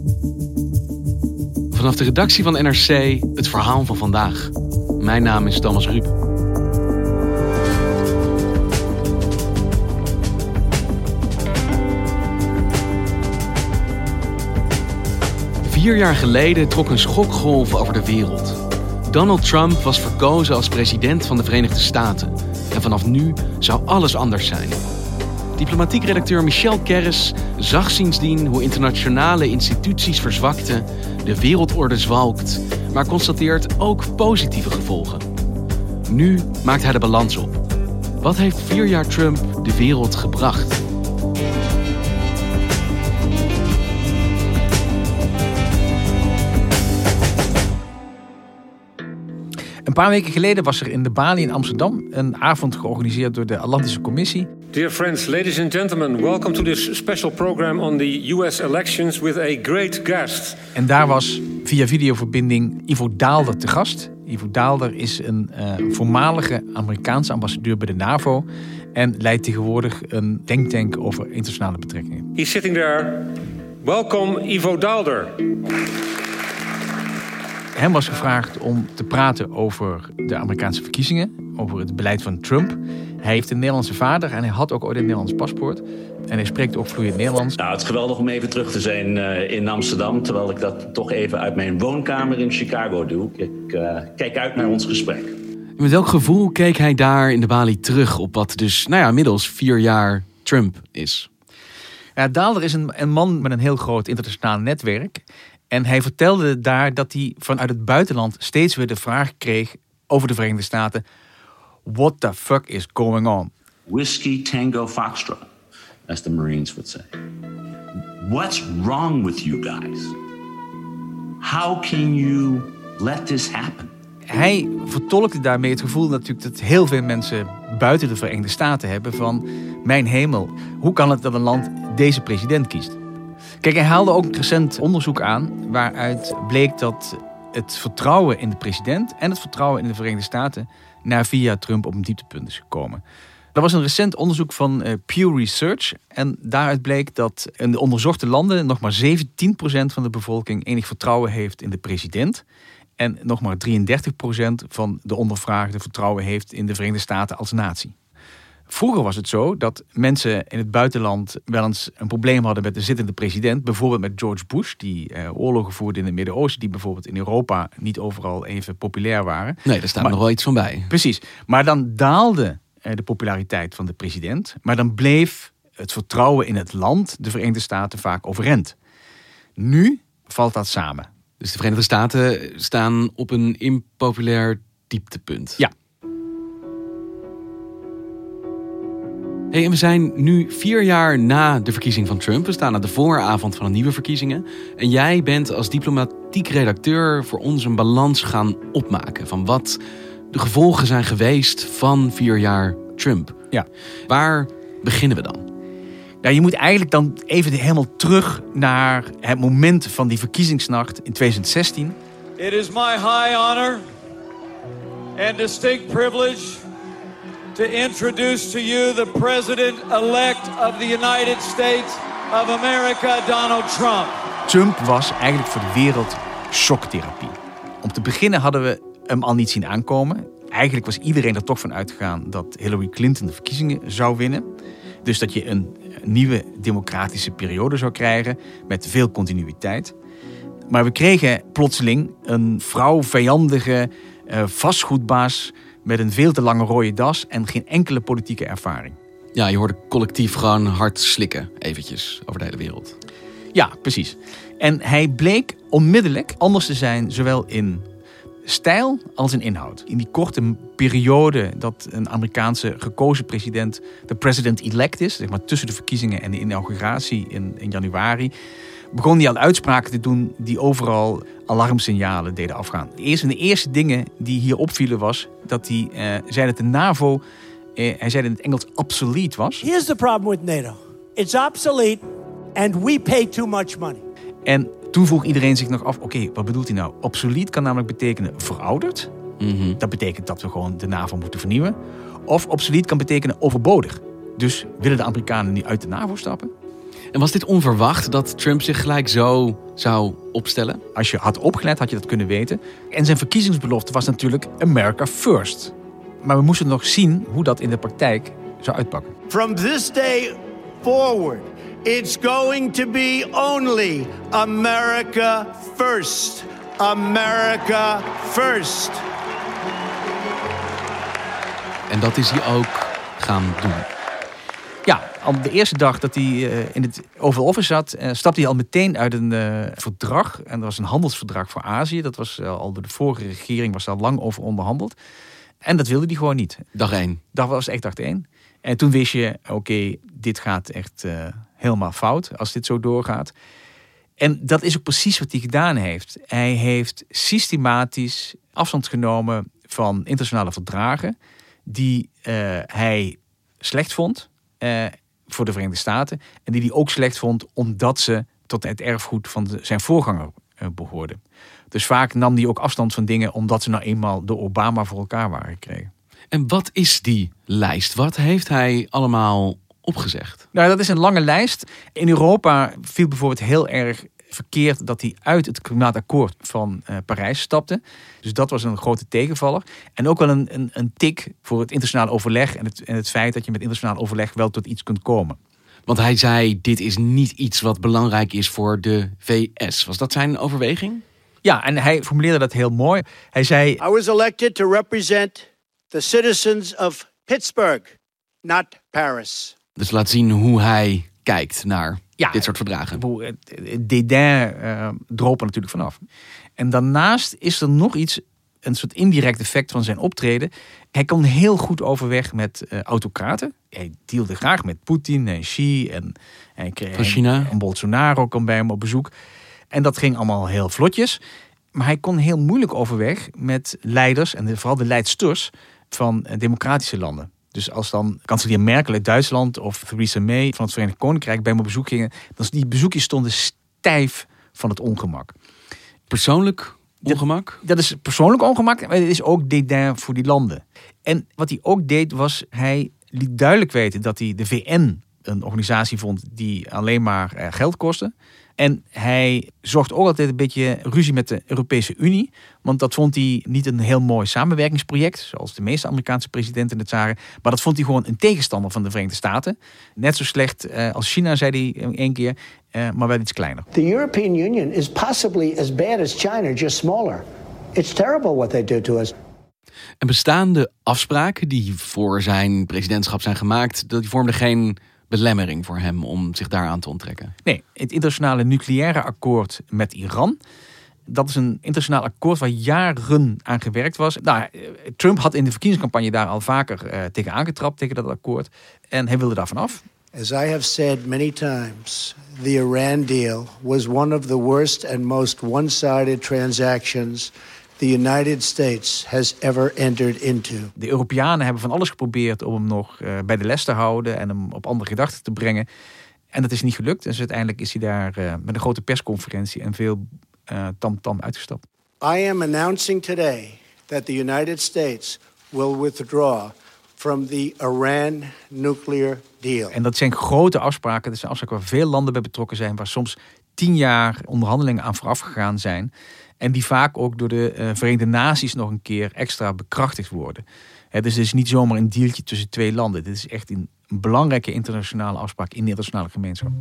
Vanaf de redactie van NRC het verhaal van vandaag. Mijn naam is Thomas Ruip. Vier jaar geleden trok een schokgolf over de wereld. Donald Trump was verkozen als president van de Verenigde Staten. En vanaf nu zou alles anders zijn. Diplomatiek redacteur Michel Kerris zag sindsdien hoe internationale instituties verzwakten, de wereldorde zwalkt, maar constateert ook positieve gevolgen. Nu maakt hij de balans op. Wat heeft 4 jaar Trump de wereld gebracht? Een paar weken geleden was er in de Bali in Amsterdam een avond georganiseerd door de Atlantische Commissie. Dear friends, ladies and gentlemen, welcome to this special program on the US elections with a great guest. En daar was via videoverbinding Ivo Daalder te gast. Ivo Daalder is een voormalige Amerikaanse ambassadeur bij de NAVO en leidt tegenwoordig een denktank over internationale betrekkingen. He's sitting there. Welcome Ivo Daalder. Hem was gevraagd om te praten over de Amerikaanse verkiezingen, over het beleid van Trump. Hij heeft een Nederlandse vader en hij had ook ooit een Nederlands paspoort. En hij spreekt ook vloeiend Nederlands. Nou, het is geweldig om even terug te zijn in Amsterdam, terwijl ik dat toch even uit mijn woonkamer in Chicago doe. Ik kijk uit naar ons gesprek. Met welk gevoel keek hij daar in de Bali terug op wat dus, inmiddels 4 jaar Trump is? Ja, Daalder is een man met een heel groot internationaal netwerk. En hij vertelde daar dat hij vanuit het buitenland steeds weer de vraag kreeg over de Verenigde Staten: what the fuck is going on? Whiskey Tango Foxtrot, as the Marines would say. What's wrong with you guys? How can you let this happen? Hij vertolkte daarmee het gevoel natuurlijk dat heel veel mensen buiten de Verenigde Staten hebben van: mijn hemel, hoe kan het dat een land deze president kiest? Kijk, hij haalde ook recent onderzoek aan waaruit bleek dat het vertrouwen in de president en het vertrouwen in de Verenigde Staten na 4 jaar Trump op een dieptepunt is gekomen. Er was een recent onderzoek van Pew Research en daaruit bleek dat in de onderzochte landen nog maar 17% van de bevolking enig vertrouwen heeft in de president en nog maar 33% van de ondervraagden vertrouwen heeft in de Verenigde Staten als natie. Vroeger was het zo dat mensen in het buitenland wel eens een probleem hadden met de zittende president. Bijvoorbeeld met George Bush, die oorlogen voerde in het Midden-Oosten, die bijvoorbeeld in Europa niet overal even populair waren. Nee, daar staat nog wel iets van bij. Precies. Maar dan daalde de populariteit van de president. Maar dan bleef het vertrouwen in het land, de Verenigde Staten, vaak overeind. Nu valt dat samen. Dus de Verenigde Staten staan op een impopulair dieptepunt. Ja. Hey, en we zijn nu 4 jaar na de verkiezing van Trump. We staan aan de vooravond van de nieuwe verkiezingen. En jij bent als diplomatiek redacteur voor ons een balans gaan opmaken van wat de gevolgen zijn geweest van 4 jaar Trump. Ja. Waar beginnen we dan? Nou, je moet eigenlijk dan even helemaal terug naar het moment van die verkiezingsnacht in 2016. It is my high honor and distinct privilege to introduce to you the President-elect of the United States of America, Donald Trump. Trump was eigenlijk voor de wereld shoktherapie. Om te beginnen hadden we hem al niet zien aankomen. Eigenlijk was iedereen er toch van uitgegaan dat Hillary Clinton de verkiezingen zou winnen. Dus dat je een nieuwe democratische periode zou krijgen met veel continuïteit. Maar we kregen plotseling een vrouwvijandige vastgoedbaas met een veel te lange rode das en geen enkele politieke ervaring. Ja, je hoorde collectief gewoon hard slikken, eventjes, over de hele wereld. Ja, precies. En hij bleek onmiddellijk anders te zijn, zowel in stijl als in inhoud. In die korte periode dat een Amerikaanse gekozen president de president-elect is, zeg maar tussen de verkiezingen en de inauguratie in januari, begon hij al uitspraken te doen die overal alarmsignalen deden afgaan. Een van de eerste dingen die hier opvielen was dat hij zei dat de NAVO, hij zei in het Engels, obsolete was. Here's the problem with NATO. It's obsolete and we pay too much money. En toen vroeg iedereen zich nog af, oké, wat bedoelt hij nou? Obsolete kan namelijk betekenen verouderd. Mm-hmm. Dat betekent dat we gewoon de NAVO moeten vernieuwen. Of obsolete kan betekenen overbodig. Dus willen de Amerikanen nu uit de NAVO stappen? En was dit onverwacht dat Trump zich gelijk zo zou opstellen? Als je had opgelet, had je dat kunnen weten. En zijn verkiezingsbelofte was natuurlijk America First. Maar we moesten nog zien hoe dat in de praktijk zou uitpakken. From this day forward, it's going to be only America first. America first. En dat is hij ook gaan doen. Ja, op de eerste dag dat hij in het Oval Office zat, stapte hij al meteen uit een verdrag. En dat was een handelsverdrag voor Azië. Dat was al door de vorige regering, was daar lang over onderhandeld. En dat wilde hij gewoon niet. Dag 1. Dat was echt dag 1. En toen wist je, oké, dit gaat echt helemaal fout als dit zo doorgaat. En dat is ook precies wat hij gedaan heeft. Hij heeft systematisch afstand genomen van internationale verdragen die hij slecht vond voor de Verenigde Staten. En die hij ook slecht vond omdat ze tot het erfgoed van zijn voorganger behoorden. Dus vaak nam hij ook afstand van dingen omdat ze nou eenmaal door Obama voor elkaar waren gekregen. En wat is die lijst? Wat heeft hij allemaal opgezegd? Nou, dat is een lange lijst. In Europa viel bijvoorbeeld heel erg verkeerd dat hij uit het klimaatakkoord van Parijs stapte. Dus dat was een grote tegenvaller. En ook wel een tik voor het internationaal overleg en het feit dat je met internationaal overleg wel tot iets kunt komen. Want hij zei, dit is niet iets wat belangrijk is voor de VS. Was dat zijn overweging? Ja, en hij formuleerde dat heel mooi. Hij zei, I was elected to represent the citizens of Pittsburgh, not Paris. Dus laat zien hoe hij kijkt naar dit soort verdragen. Dédain droop er natuurlijk vanaf. En daarnaast is er nog iets, een soort indirect effect van zijn optreden. Hij kon heel goed overweg met autocraten. Hij dealde graag met Poetin en Xi en China. En Bolsonaro kwam bij hem op bezoek. En dat ging allemaal heel vlotjes. Maar hij kon heel moeilijk overweg met leiders en vooral de leidsters van democratische landen. Dus als dan kanselier Merkel uit Duitsland of Theresa May van het Verenigd Koninkrijk bij me op bezoek gingen, dan die bezoekjes stonden stijf van het ongemak. Persoonlijk ongemak? Dat is persoonlijk ongemak, maar het is ook dédain voor die landen. En wat hij ook deed was, hij liet duidelijk weten dat hij de VN een organisatie vond die alleen maar geld kostte. En hij zocht ook altijd een beetje ruzie met de Europese Unie. Want dat vond hij niet een heel mooi samenwerkingsproject, zoals de meeste Amerikaanse presidenten het zagen. Maar dat vond hij gewoon een tegenstander van de Verenigde Staten. Net zo slecht als China, zei hij één keer, maar wel iets kleiner. The European Union is possibly as bad as China, just smaller. It's terrible what they do to us. En bestaande afspraken die voor zijn presidentschap zijn gemaakt, die vormden geen belemmering voor hem om zich daaraan te onttrekken? Nee, het internationale nucleaire akkoord met Iran. Dat is een internationaal akkoord waar jaren aan gewerkt was. Nou, Trump had in de verkiezingscampagne daar al vaker tegen aangetrapt, tegen dat akkoord. En hij wilde daar vanaf. As I have said many times, the Iran deal was one of the worst and most one-sided transactions the United States has ever entered into. De Europeanen hebben van alles geprobeerd om hem nog bij de les te houden en hem op andere gedachten te brengen. En dat is niet gelukt. Dus uiteindelijk is hij daar met een grote persconferentie en veel tamtam uitgestapt. I am announcing today that the United States will withdraw from the Iran nuclear deal. En dat zijn grote afspraken. Dat zijn afspraken waar veel landen bij betrokken zijn, waar soms 10 jaar onderhandelingen aan vooraf gegaan zijn. En die vaak ook door de Verenigde Naties nog een keer extra bekrachtigd worden. Dus het is niet zomaar een dealtje tussen 2 landen. Dit is echt een belangrijke internationale afspraak in de internationale gemeenschap.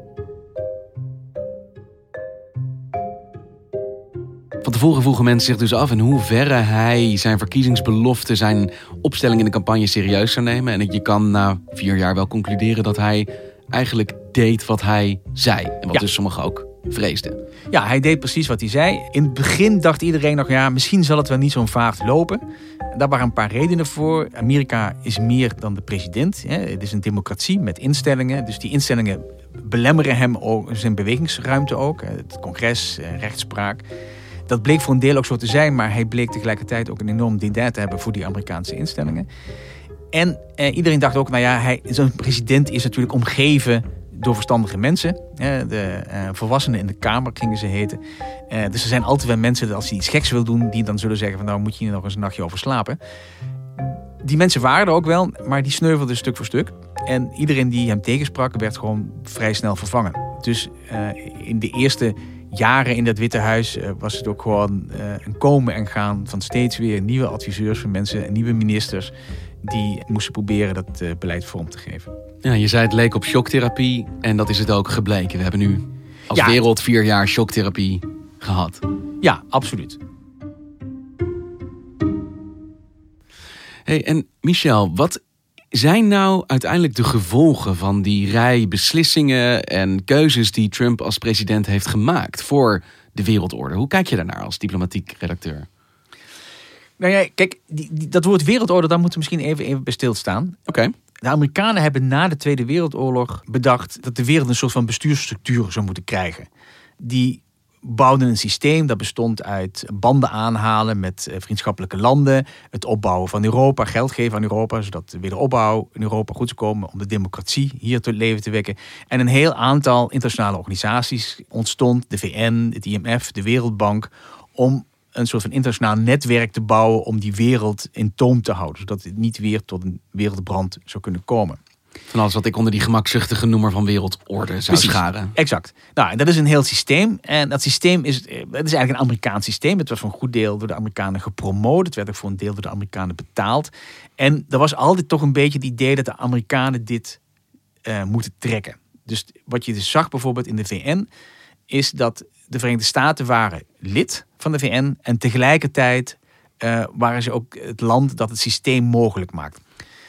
Van tevoren vroegen mensen zich dus af in hoeverre hij zijn verkiezingsbelofte, zijn opstelling in de campagne serieus zou nemen. En je kan na 4 jaar wel concluderen dat hij eigenlijk deed wat hij zei. En wat dus sommigen ook vreesden. Ja, hij deed precies wat hij zei. In het begin dacht iedereen nog, ja, misschien zal het wel niet zo'n vaart lopen. Daar waren een paar redenen voor. Amerika is meer dan de president. Het is een democratie met instellingen. Dus die instellingen belemmeren hem ook, zijn bewegingsruimte ook. Het congres, rechtspraak. Dat bleek voor een deel ook zo te zijn, maar hij bleek tegelijkertijd ook een enorm dédain te hebben voor die Amerikaanse instellingen. En iedereen dacht ook, nou ja, zo'n president is natuurlijk omgeven door verstandige mensen. De volwassenen in de Kamer gingen ze heten. Dus er zijn altijd wel mensen, als hij iets geks wil doen, die dan zullen zeggen van nou moet je hier nog eens een nachtje over slapen. Die mensen waren er ook wel, maar die sneuvelden stuk voor stuk. En iedereen die hem tegensprak werd gewoon vrij snel vervangen. Dus in de eerste jaren in dat Witte Huis was het ook gewoon een komen en gaan van steeds weer nieuwe adviseurs van mensen en nieuwe ministers die moesten proberen dat beleid vorm te geven. Ja, je zei het leek op shocktherapie en dat is het ook gebleken. We hebben nu als wereld 4 jaar shocktherapie gehad. Ja, absoluut. Hey, en Michel, wat zijn nou uiteindelijk de gevolgen van die rij beslissingen en keuzes die Trump als president heeft gemaakt voor de wereldorde? Hoe kijk je daarnaar als diplomatiek redacteur? Nou ja, kijk, dat woord wereldorde, daar moeten we misschien even bij stilstaan. Oké. De Amerikanen hebben na de Tweede Wereldoorlog bedacht dat de wereld een soort van bestuursstructuur zou moeten krijgen. Die bouwden een systeem dat bestond uit banden aanhalen met vriendschappelijke landen, het opbouwen van Europa, geld geven aan Europa, zodat de wederopbouw in Europa goed zou komen, om de democratie hier tot leven te wekken. En een heel aantal internationale organisaties ontstond, de VN, het IMF, de Wereldbank, om een soort van internationaal netwerk te bouwen om die wereld in toom te houden, zodat het niet weer tot een wereldbrand zou kunnen komen. Van alles wat ik onder die gemakzuchtige noemer van wereldorde zou scharen. Exact. Nou, dat is een heel systeem. En dat systeem is eigenlijk een Amerikaans systeem. Het was voor een goed deel door de Amerikanen gepromoot. Het werd ook voor een deel door de Amerikanen betaald. En er was altijd toch een beetje het idee dat de Amerikanen dit moeten trekken. Dus wat je dus zag bijvoorbeeld in de VN, is dat de Verenigde Staten waren lid van de VN. En tegelijkertijd waren ze ook het land dat het systeem mogelijk maakt.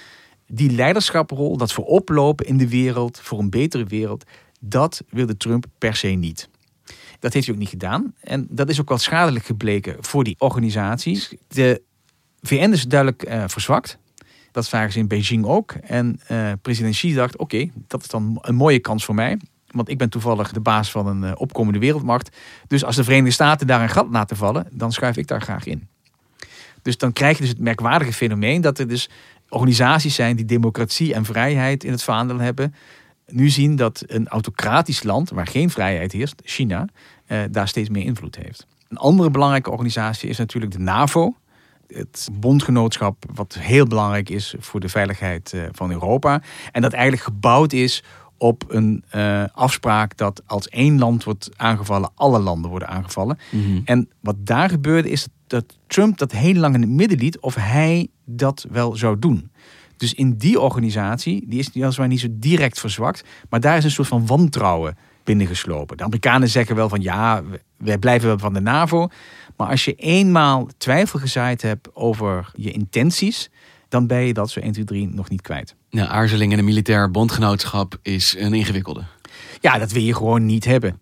Die leiderschaprol, dat vooroplopen in de wereld, voor een betere wereld, dat wilde Trump per se niet. Dat heeft hij ook niet gedaan. En dat is ook wel schadelijk gebleken voor die organisaties. De VN is duidelijk verzwakt. Dat zagen ze in Beijing ook. En president Xi dacht, oké, dat is dan een mooie kans voor mij. Want ik ben toevallig de baas van een opkomende wereldmacht. Dus als de Verenigde Staten daar een gat laten vallen, dan schuif ik daar graag in. Dus dan krijg je dus het merkwaardige fenomeen dat er dus organisaties zijn die democratie en vrijheid in het vaandel hebben, nu zien dat een autocratisch land waar geen vrijheid heerst, China, daar steeds meer invloed heeft. Een andere belangrijke organisatie is natuurlijk de NAVO. Het bondgenootschap wat heel belangrijk is voor de veiligheid van Europa. En dat eigenlijk gebouwd is op een afspraak dat als één land wordt aangevallen, alle landen worden aangevallen. Mm-hmm. En wat daar gebeurde is dat Trump dat heel lang in het midden liet of hij dat wel zou doen. Dus in die organisatie, die is weliswaar niet zo direct verzwakt, maar daar is een soort van wantrouwen binnengeslopen. De Amerikanen zeggen wel van ja, wij blijven wel van de NAVO. Maar als je eenmaal twijfel gezaaid hebt over je intenties, dan ben je dat zo 1, 2, 3 nog niet kwijt. Ja, aarzeling in een militair bondgenootschap is een ingewikkelde. Ja, dat wil je gewoon niet hebben.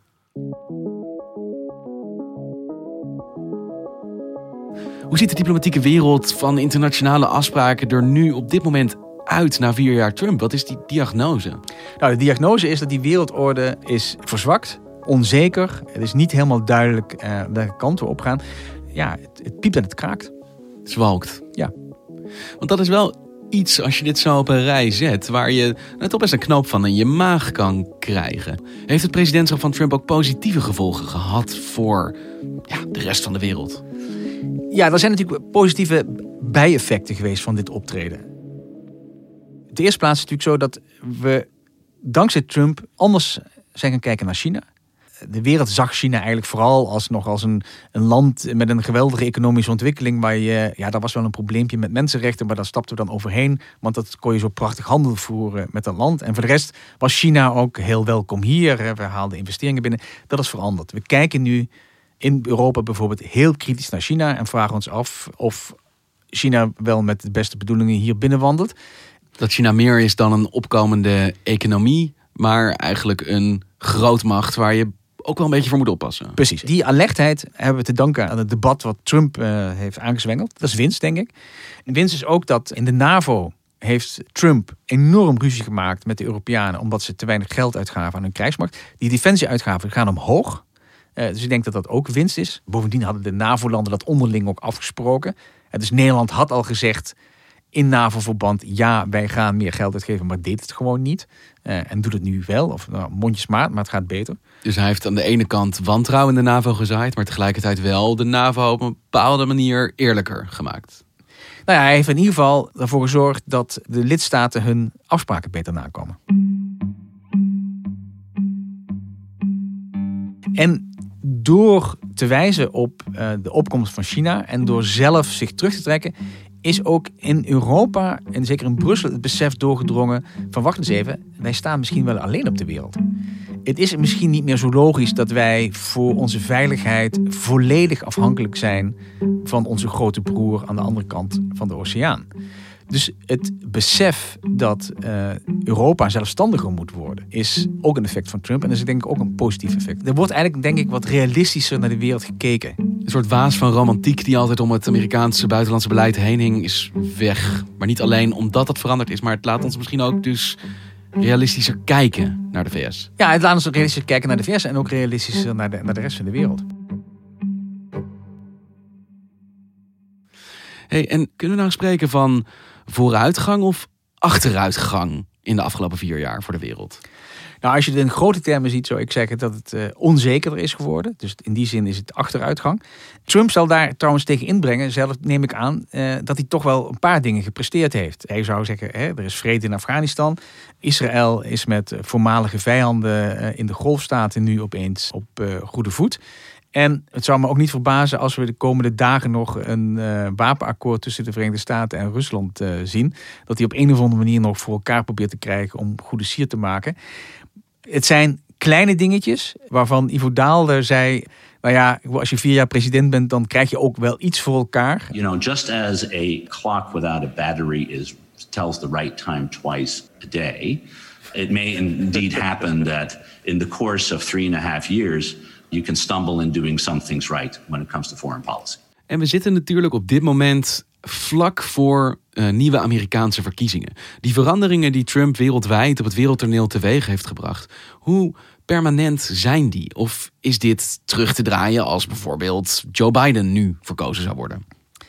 Hoe ziet de diplomatieke wereld van internationale afspraken er nu op dit moment uit na 4 jaar Trump? Wat is die diagnose? Nou, de diagnose is dat die wereldorde is verzwakt, onzeker. Het is niet helemaal duidelijk welke kant we op gaan. Ja, het piept en het kraakt. Het zwalkt. Ja. Want dat is wel iets, als je dit zo op een rij zet, waar je toch best een knoop van in je maag kan krijgen. Heeft het presidentschap van Trump ook positieve gevolgen gehad voor de rest van de wereld? Ja, er zijn natuurlijk positieve bijeffecten geweest van dit optreden. In de eerste plaats is het natuurlijk zo dat we dankzij Trump anders zijn gaan kijken naar China. De wereld zag China eigenlijk vooral als een land met een geweldige economische ontwikkeling. Waar dat was wel een probleempje met mensenrechten, maar daar stapten we dan overheen. Want dat kon je zo prachtig handel voeren met dat land. En voor de rest was China ook heel welkom hier. We haalden investeringen binnen. Dat is veranderd. We kijken nu in Europa bijvoorbeeld heel kritisch naar China en vragen ons af of China wel met de beste bedoelingen hier binnenwandelt. Dat China meer is dan een opkomende economie, maar eigenlijk een grootmacht waar je ook wel een beetje voor moet oppassen. Precies. Die alertheid hebben we te danken aan het debat wat Trump heeft aangezwengeld. Dat is winst, denk ik. En winst is ook dat in de NAVO heeft Trump enorm ruzie gemaakt met de Europeanen omdat ze te weinig geld uitgaven aan hun krijgsmacht. Die defensieuitgaven gaan omhoog. Dus ik denk dat dat ook winst is. Bovendien hadden de NAVO-landen dat onderling ook afgesproken. Dus Nederland had al gezegd in NAVO-verband, ja, wij gaan meer geld uitgeven, maar deed het gewoon niet. En doet het nu wel, of mondjesmaat, maar het gaat beter. Dus hij heeft aan de ene kant wantrouwen in de NAVO gezaaid, maar tegelijkertijd wel de NAVO op een bepaalde manier eerlijker gemaakt. Nou ja, hij heeft in ieder geval ervoor gezorgd dat de lidstaten hun afspraken beter nakomen. En door te wijzen op de opkomst van China en door zelf zich terug te trekken, is ook in Europa en zeker in Brussel het besef doorgedrongen van wacht eens even, wij staan misschien wel alleen op de wereld. Het is misschien niet meer zo logisch dat wij voor onze veiligheid volledig afhankelijk zijn van onze grote broer aan de andere kant van de oceaan. Dus het besef dat Europa zelfstandiger moet worden, is ook een effect van Trump. En dat is denk ik ook een positief effect. Er wordt eigenlijk denk ik wat realistischer naar de wereld gekeken. Een soort waas van romantiek die altijd om het Amerikaanse buitenlandse beleid heen hing, is weg. Maar niet alleen omdat dat veranderd is, maar het laat ons misschien ook dus realistischer kijken naar de VS. Ja, het laat ons ook realistischer kijken naar de VS en ook realistischer naar de rest van de wereld. Hey, en kunnen we nou spreken van vooruitgang of achteruitgang in de afgelopen 4 jaar voor de wereld? Nou, als je het in grote termen ziet, zou ik zeggen dat het onzekerder is geworden. Dus in die zin is het achteruitgang. Trump zal daar trouwens tegen inbrengen, zelf neem ik aan, dat hij toch wel een paar dingen gepresteerd heeft. Hij zou zeggen, er is vrede in Afghanistan. Israël is met voormalige vijanden in de Golfstaten nu opeens op goede voet. En het zou me ook niet verbazen als we de komende dagen nog een wapenakkoord tussen de Verenigde Staten en Rusland zien. Dat hij op een of andere manier nog voor elkaar probeert te krijgen om goede sier te maken. Het zijn kleine dingetjes waarvan Ivo Daalder zei, nou ja, als je 4 jaar president bent, dan krijg je ook wel iets voor elkaar. You know, just as a clock without a battery tells the right time twice a day, it may indeed happen that in the course of 3.5 years, you can stumble in doing some things right when it comes to foreign policy. En we zitten natuurlijk op dit moment vlak voor nieuwe Amerikaanse verkiezingen. Die veranderingen die Trump wereldwijd op het wereldtoneel teweeg heeft gebracht, hoe permanent zijn die? Of is dit terug te draaien als bijvoorbeeld Joe Biden nu verkozen zou worden?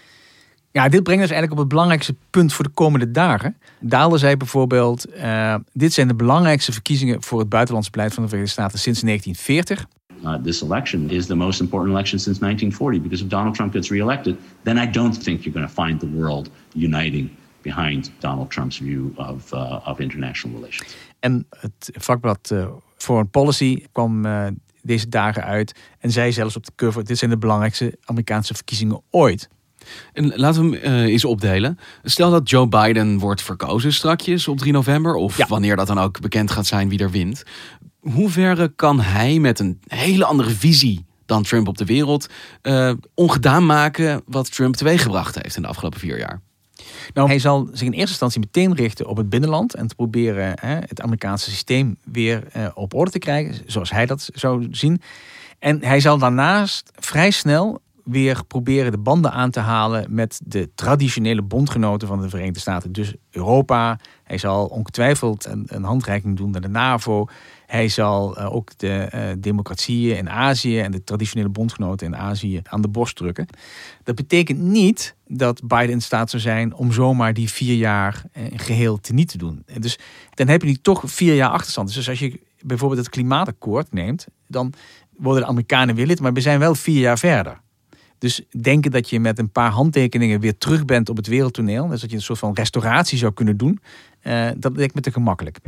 Ja, dit brengt ons eigenlijk op het belangrijkste punt voor de komende dagen. Daalder zei bijvoorbeeld, dit zijn de belangrijkste verkiezingen voor het buitenlands beleid van de Verenigde Staten sinds 1940. This election is the most important election since 1940 because if Donald Trump gets reelected, then I don't think you're going to find the world uniting behind Donald Trump's view of international relations. En het vakblad Foreign Policy kwam deze dagen uit en zei zelfs op de cover, dit zijn de belangrijkste Amerikaanse verkiezingen ooit. En laten we hem eens opdelen. Stel dat Joe Biden wordt verkozen strakjes op 3 november... of wanneer dat dan ook bekend gaat zijn wie er wint. Hoe ver kan hij met een hele andere visie dan Trump op de wereld ongedaan maken wat Trump teweeggebracht heeft in de afgelopen 4 jaar? Nou, hij zal zich in eerste instantie meteen richten op het binnenland en te proberen het Amerikaanse systeem weer op orde te krijgen, zoals hij dat zou zien. En hij zal daarnaast vrij snel weer proberen de banden aan te halen met de traditionele bondgenoten van de Verenigde Staten. Dus Europa. Hij zal ongetwijfeld een handreiking doen naar de NAVO. Hij zal ook de democratieën in Azië en de traditionele bondgenoten in Azië aan de borst drukken. Dat betekent niet dat Biden in staat zou zijn om zomaar die 4 jaar geheel teniet te doen. Dus dan heb je nu toch 4 jaar achterstand. Dus als je bijvoorbeeld het klimaatakkoord neemt, dan worden de Amerikanen weer lid, maar we zijn wel 4 jaar verder. Dus denken dat je met een paar handtekeningen weer terug bent op het wereldtoneel, dus dat je een soort van restauratie zou kunnen doen, dat lijkt me te gemakkelijk.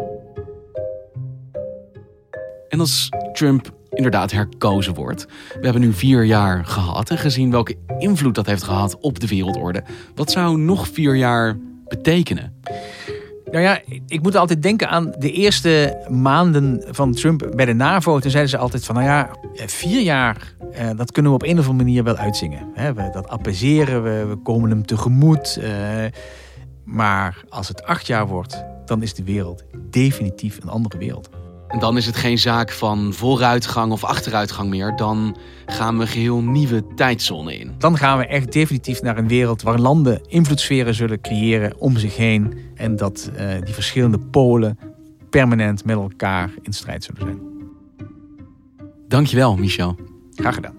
En als Trump inderdaad herkozen wordt, we hebben nu 4 jaar gehad en gezien welke invloed dat heeft gehad op de wereldorde. Wat zou nog 4 jaar betekenen? Nou ja, ik moet altijd denken aan de eerste maanden van Trump bij de NAVO. Toen zeiden ze altijd van, 4 jaar, dat kunnen we op een of andere manier wel uitzingen. Dat appaiseren, we komen hem tegemoet. Maar als het 8 jaar wordt, dan is de wereld definitief een andere wereld. En dan is het geen zaak van vooruitgang of achteruitgang meer. Dan gaan we een geheel nieuwe tijdzone in. Dan gaan we echt definitief naar een wereld waar landen invloedssferen zullen creëren om zich heen. En dat die verschillende polen permanent met elkaar in strijd zullen zijn. Dankjewel, Michel. Graag gedaan.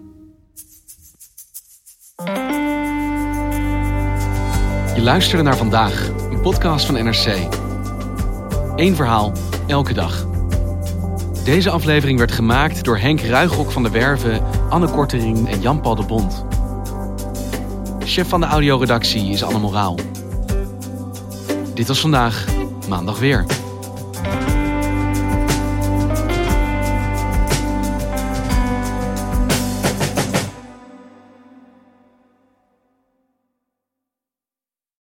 Je luisterde naar Vandaag, een podcast van NRC. 1 verhaal, elke dag. Deze aflevering werd gemaakt door Henk Ruigrok van der Werven, Anne Kortering en Jan-Paul de Bond. Chef van de audioredactie is Anne Moraal. Dit was Vandaag, maandag weer.